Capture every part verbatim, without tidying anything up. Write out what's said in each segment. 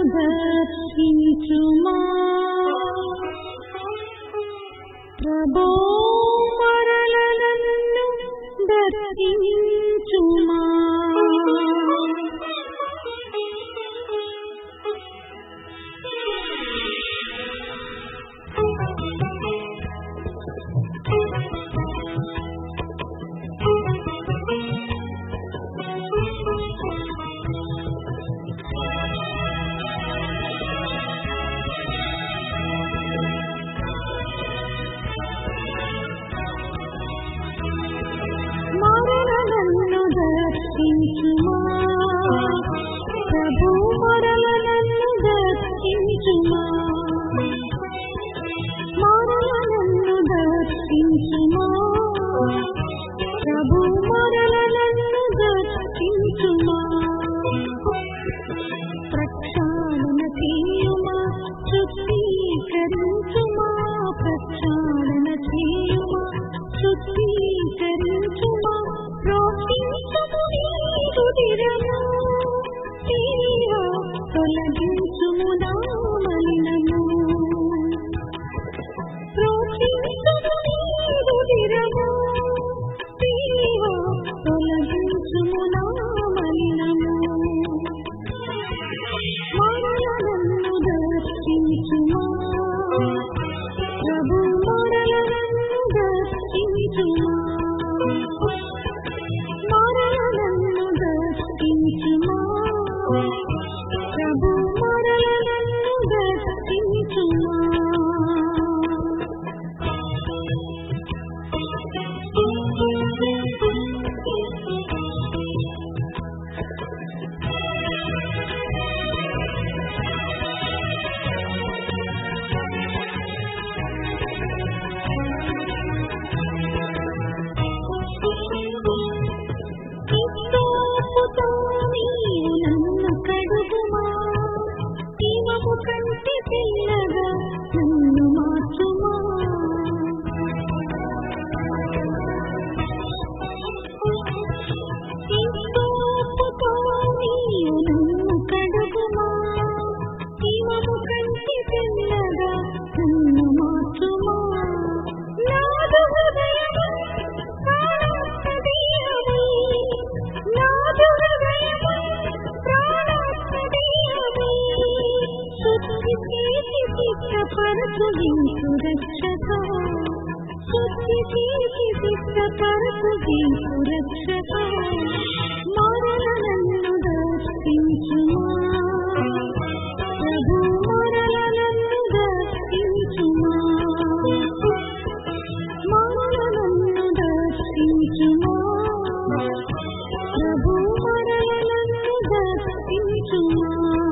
దర్శించుమా ప్రభో మరల నన్ను దర్శించుమా నన్ను దర్శించుమా ప్రభు మరల నన్ను దర్శించుమా మరల నన్ను దర్శించుమా ప్రభు మరల నన్ను దర్శించుమా ప్రక్షాళన చేయుమా శుద్ధీకరించుమా ప్రక్షాళన చేయుమా శుద్ధీకరించుమా ప్రోక్షించుము నీరు దిరము తీరా తొలగించుము నా మలినము ప్రోక్షించుము నీరు దిరము తీరా తొలగించుము నా మలినము మరల నన్ను దర్శించుమా ప్రభు మరల నన్ను దర్శించుమా మరల నన్ను దర్శించుమా ప్రభు మరల నన్ను దర్శించుమా కంటి పిల్లగా నన్ను మార్చుమా ఇస్తోపుతో నీవు నన్ను కడుగుమా ఇమము కంటి పిల్లగా నన్ను మార్చుమా నాదు హృదయము ప్రాణోత్పదీయమై నాదు హృదయము ప్రాణోత్పదీయమై శుద్ధి చేసి సిద్ధపరచు వింటు రక్షక శుద్ధి చేసి సిద్ధపరచు వింటు రక్షక మరల నన్ను దర్శించుమా ప్రభు మరల నన్ను దర్శించుమా మరల నన్ను దర్శించుమా ప్రభు మరల నన్ను దర్శించుమా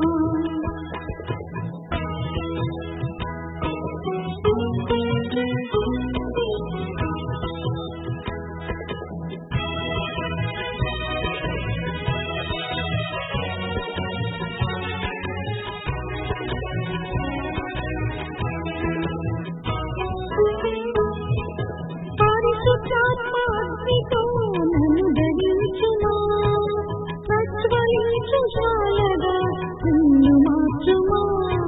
పరిశుద్ధాత్మాగ్నితో నన్ను దహించుమా ప్రజ్వలించు జ్వాలగా నన్ను మార్చుమా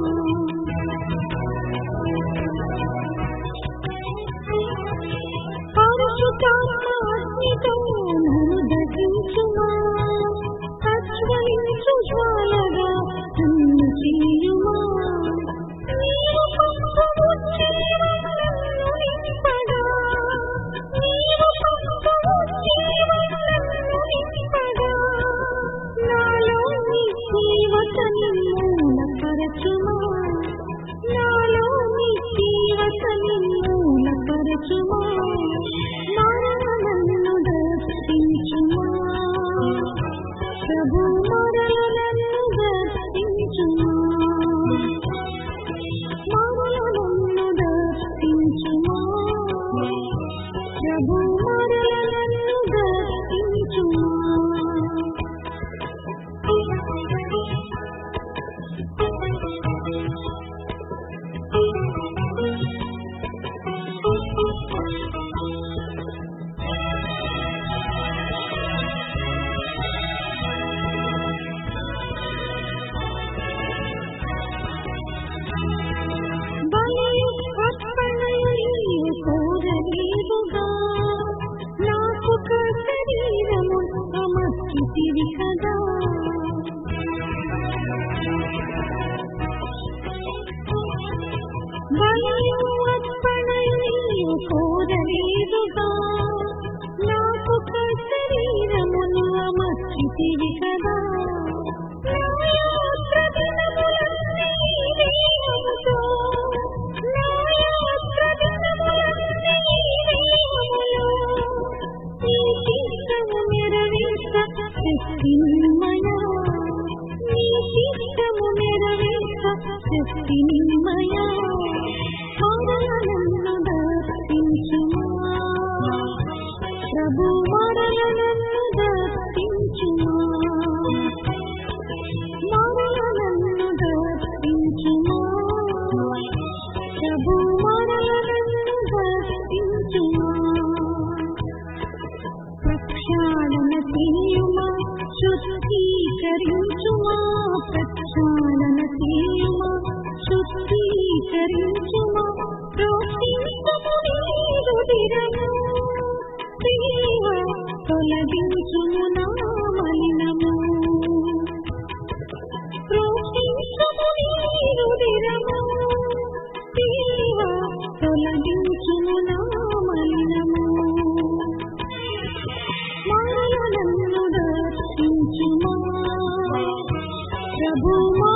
పరిశుద్ధాత్మాగ్నితో నన్ను దహించుమా ప్రజ్వలించు జ్వాలగా నన్ను చేయుమా నీవు పంపుము జీవం నన్ను నింపగా నీవు పంపుము జీవం నన్ను నింపగా నాలో నీ జీవతని మూలపరచుమా నాలో నీ జీవతని మూలపరచుమా మరల నన్ను దర్శించుమా ప్రభు మరల నన్ను దర్శించుమా మరల నన్ను దర్శించుమా ప్రభు మరల నన్ను దర్శించుమా శక్తి నిమ్మయ మరలను దర్శించుమా ప్రభు మరలను దర్శించుమా మరలను దర్శించుమా ప్రభు మరలను దర్శించుమా ప్రక్షాళన తీయుమా శుద్ధీకరించుమా ప్రక్షాళన తీయుమా శుద్ధీకరించుమా ప్రోక్షించుము నీరుదిరము దేవా తొలగించుము నా మలినము ప్రోక్షించుము నీరుదిరము దేవా తొలగించుము నా మలినము మరలను దర్శించుమా ప్రభు